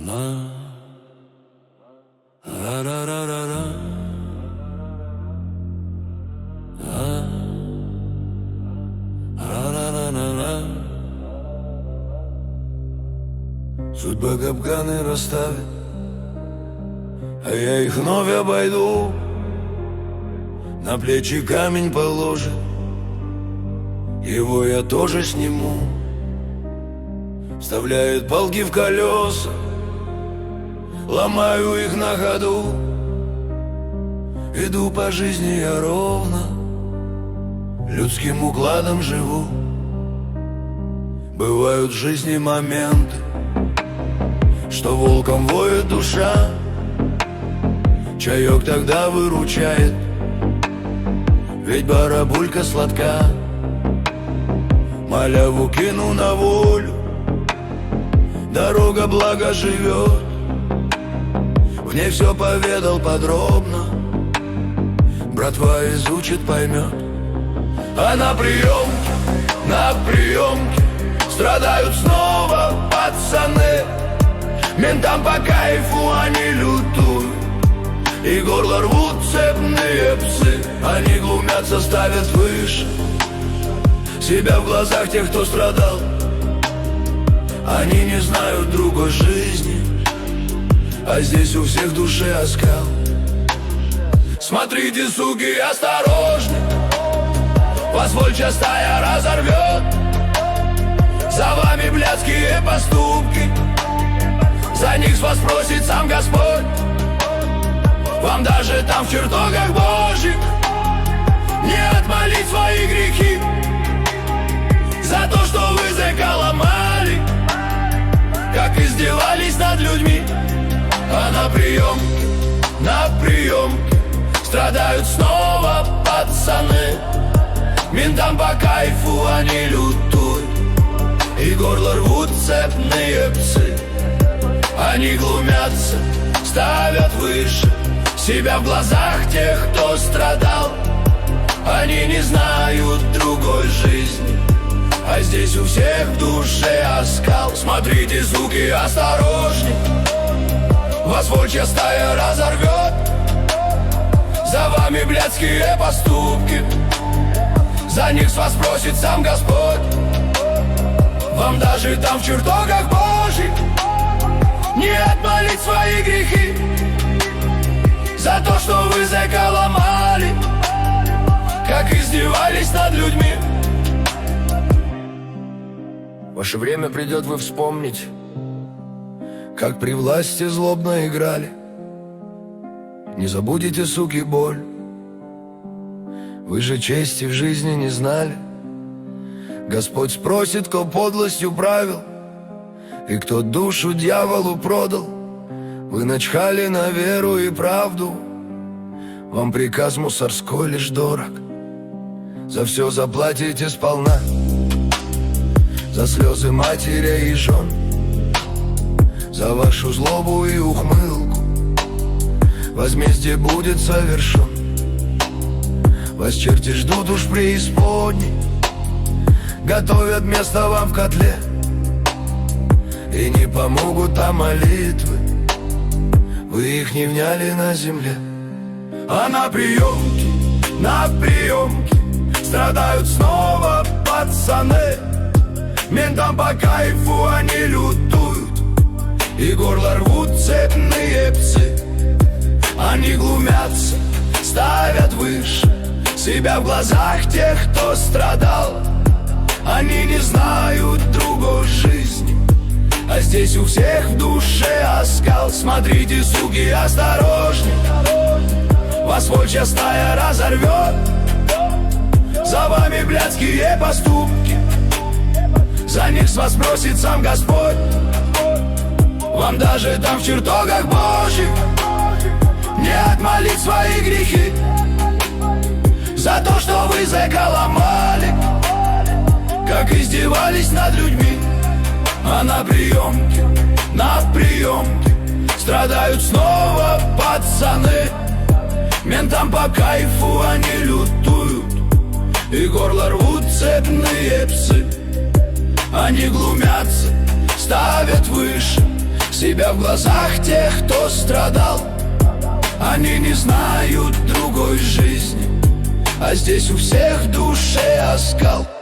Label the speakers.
Speaker 1: Судьба капканы расставит, а я их вновь обойду. На плечи камень положит, его я тоже сниму. Вставляет палки в колеса, ломаю их на ходу. Иду по жизни я ровно, людским укладом живу. Бывают в жизни моменты, что волком воет душа. Чаек тогда выручает, ведь барабулька сладка. Маляву кину на волю, дорога благо живет. В ней все поведал подробно, братва изучит, поймет. А на приемке страдают снова пацаны. Ментам по кайфу они лютуют, и горло рвут цепные псы. Они глумятся, ставят выше себя в глазах тех, кто страдал. Они не знают другой жизни, а здесь у всех в душе оскал. Смотрите, суки, осторожны, вас волчья стая разорвет. За вами блядские поступки, за них с вас просит сам Господь. Вам даже там в чертогах Божьих не отмолить свои грехи за то, что вы языка ломали, как издевались над людьми. А на приемке страдают снова пацаны. Ментам по кайфу они лютуют, и горло рвут цепные псы. Они глумятся, ставят выше себя в глазах тех, кто страдал. Они не знают другой жизни, а здесь у всех в душе оскал. Смотрите, суки, осторожней, вас волчья стая разорвет. За вами блядские поступки, за них с вас просит сам Господь. Вам даже там в чертогах Божьих не отмолить свои грехи за то, что вы языка ломали, как издевались над людьми. Ваше время придет, вы вспомните, как при власти злобно играли. Не забудете, суки, боль. Вы же чести в жизни не знали. Господь спросит, кто подлостью правил и кто душу дьяволу продал. Вы начхали на веру и правду, вам приказ мусорской лишь дорог. За все заплатите сполна, за слезы матерей и жен, за вашу злобу и ухмылку возмездие будет совершен. Вас черти ждут уж преисподней, готовят место вам в котле, и не помогут там молитвы, вы их не вняли на земле. А на приемке страдают снова пацаны. Ментам по кайфу они лютуют, и горло рвут цепные псы. Они глумятся, ставят выше себя в глазах тех, кто страдал. Они не знают другой жизни, а здесь у всех в душе оскал. Смотрите, суки, осторожней, вас волчья стая разорвет. За вами блядские поступки, за них с вас просит сам Господь. Вам даже там в чертогах Божьих не отмолить свои грехи за то, что вы языка ломали, как издевались над людьми. А на приемке страдают снова пацаны. Ментам по кайфу они лютуют, и горло рвут цепные псы. Они глумятся, ставят выше себя в глазах тех, кто страдал. Они не знают другой жизни, а здесь у всех в душе оскал.